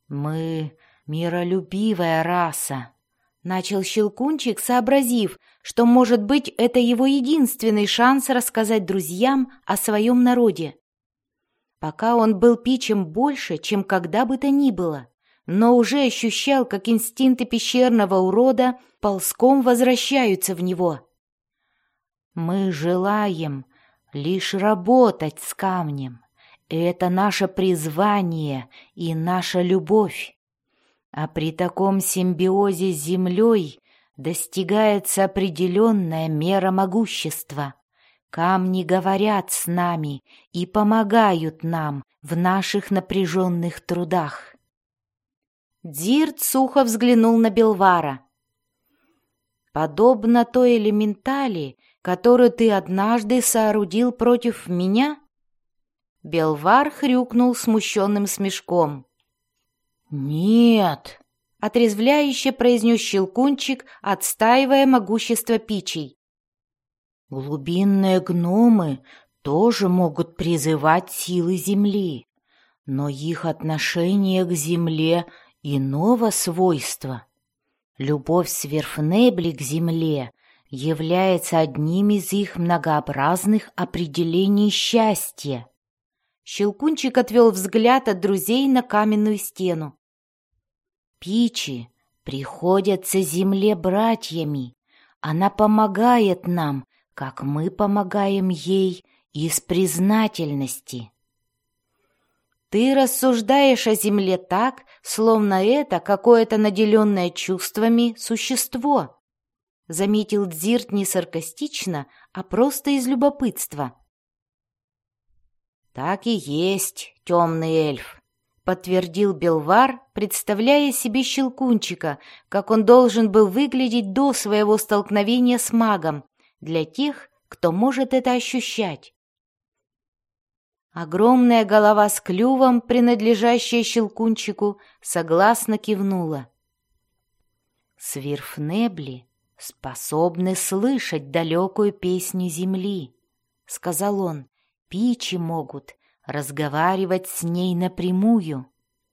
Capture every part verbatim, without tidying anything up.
«Мы миролюбивая раса», — начал Щелкунчик, сообразив, что, может быть, это его единственный шанс рассказать друзьям о своем народе. Пока он был пичем больше, чем когда бы то ни было, но уже ощущал, как инстинкты пещерного урода ползком возвращаются в него. «Мы желаем лишь работать с камнем. Это наше призвание и наша любовь. А при таком симбиозе с землей достигается определенная мера могущества. Камни говорят с нами и помогают нам в наших напряженных трудах». Дзирт сухо взглянул на Белвара. «Подобно той элементали, которую ты однажды соорудил против меня?» Белвар хрюкнул смущенным смешком. «Нет», — отрезвляюще произнес Щелкунчик, отстаивая могущество пичей. «Глубинные гномы тоже могут призывать силы земли, но их отношение к земле иного свойства. Любовь Сверфнебли к земле является одним из их многообразных определений счастья». Щелкунчик отвел взгляд от друзей на каменную стену. «Пичи приходятся земле братьями. Она помогает нам, как мы помогаем ей, из признательности». «Ты рассуждаешь о земле так, словно это какое-то наделенное чувствами существо», — заметил Дзирт не саркастично, а просто из любопытства. «Так и есть, темный эльф», — подтвердил Белвар, представляя себе Щелкунчика, как он должен был выглядеть до своего столкновения с магом, для тех, кто может это ощущать. Огромная голова с клювом, принадлежащая Щелкунчику, согласно кивнула. «Сверфнебли способны слышать далекую песню земли», — сказал он. «Пичи могут разговаривать с ней напрямую».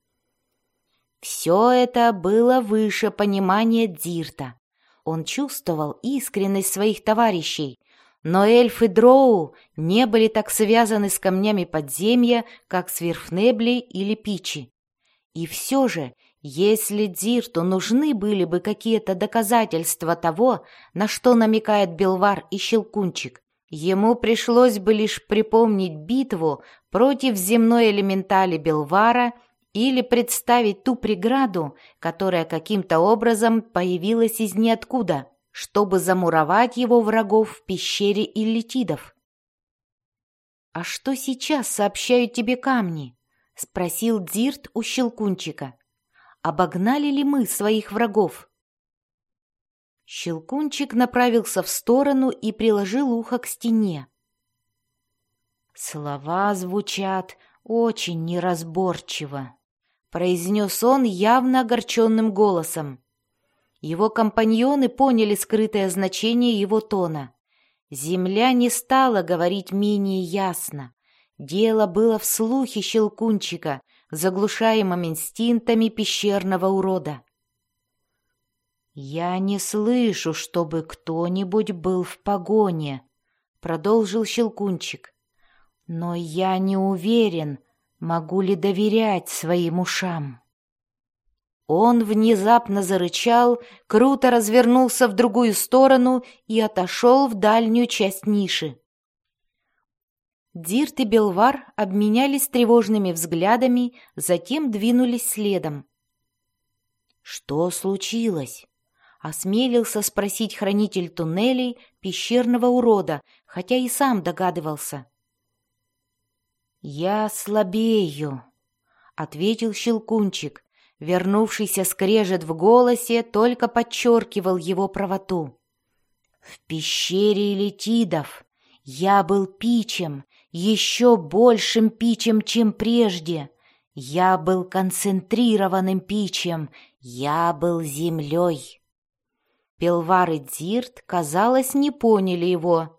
Все это было выше понимания Дзирта. Он чувствовал искренность своих товарищей, но эльфы Дроу не были так связаны с камнями подземья, как Сверфнебли или Пичи. И все же, если Дзирту нужны были бы какие-то доказательства того, на что намекает Белвар и Щелкунчик, ему пришлось бы лишь припомнить битву против земной элементали Белвара или представить ту преграду, которая каким-то образом появилась из ниоткуда, чтобы замуровать его врагов в пещере иллитидов. «А что сейчас сообщают тебе камни?» — спросил Дзирт у Щелкунчика. «Обогнали ли мы своих врагов?» Щелкунчик направился в сторону и приложил ухо к стене. «Слова звучат очень неразборчиво», — произнес он явно огорченным голосом. Его компаньоны поняли скрытое значение его тона. Земля не стала говорить менее ясно. Дело было в слухе Щелкунчика, заглушаемом инстинктами пещерного урода. «Я не слышу, чтобы кто-нибудь был в погоне», — продолжил Щелкунчик. «Но я не уверен, могу ли доверять своим ушам». Он внезапно зарычал, круто развернулся в другую сторону и отошел в дальнюю часть ниши. Дзирт и Белвар обменялись тревожными взглядами, затем двинулись следом. «Что случилось?» — осмелился спросить хранитель туннелей пещерного урода, хотя и сам догадывался. «Я слабею», — ответил Щелкунчик. Вернувшийся скрежет в голосе только подчеркивал его правоту. «В пещере иллитидов я был пичем, еще большим пичем, чем прежде. Я был концентрированным пичем, я был землей». Белвар и Дзирт, казалось, не поняли его.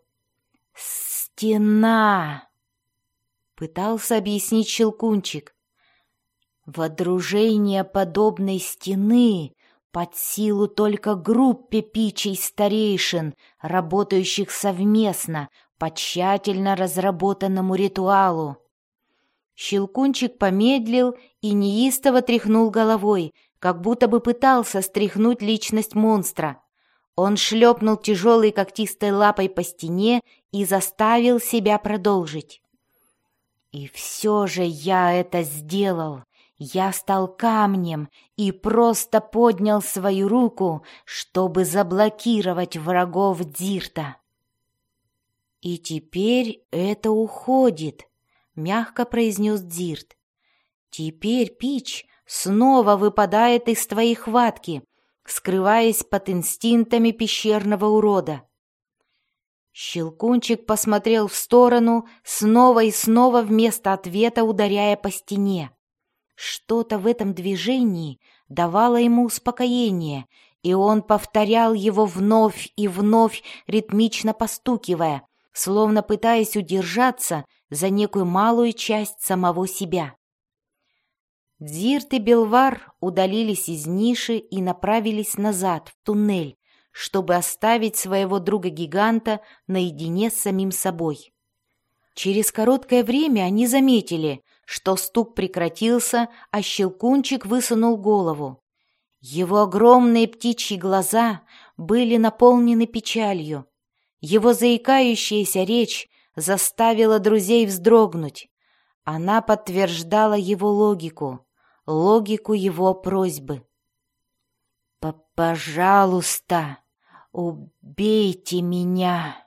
«Стена!» — пытался объяснить Щелкунчик. Водружение подобной стены под силу только группе пичей-старейшин, работающих совместно по тщательно разработанному ритуалу. Щелкунчик помедлил и неистово тряхнул головой, как будто бы пытался стряхнуть личность монстра. Он шлепнул тяжелой когтистой лапой по стене и заставил себя продолжить. «И все же я это сделал. Я стал камнем и просто поднял свою руку, чтобы заблокировать врагов Дзирта. И теперь это уходит», — мягко произнес Дзирт. «Теперь Пич снова выпадает из твоей хватки, скрываясь под инстинктами пещерного урода». Щелкунчик посмотрел в сторону, снова и снова вместо ответа ударяя по стене. Что-то в этом движении давало ему успокоение, и он повторял его вновь и вновь, ритмично постукивая, словно пытаясь удержаться за некую малую часть самого себя. Дзирт и Белвар удалились из ниши и направились назад, в туннель, чтобы оставить своего друга-гиганта наедине с самим собой. Через короткое время они заметили, что стук прекратился, а Щелкунчик высунул голову. Его огромные птичьи глаза были наполнены печалью. Его заикающаяся речь заставила друзей вздрогнуть. Она подтверждала его логику, логику его просьбы. «Пожалуйста, убейте меня!»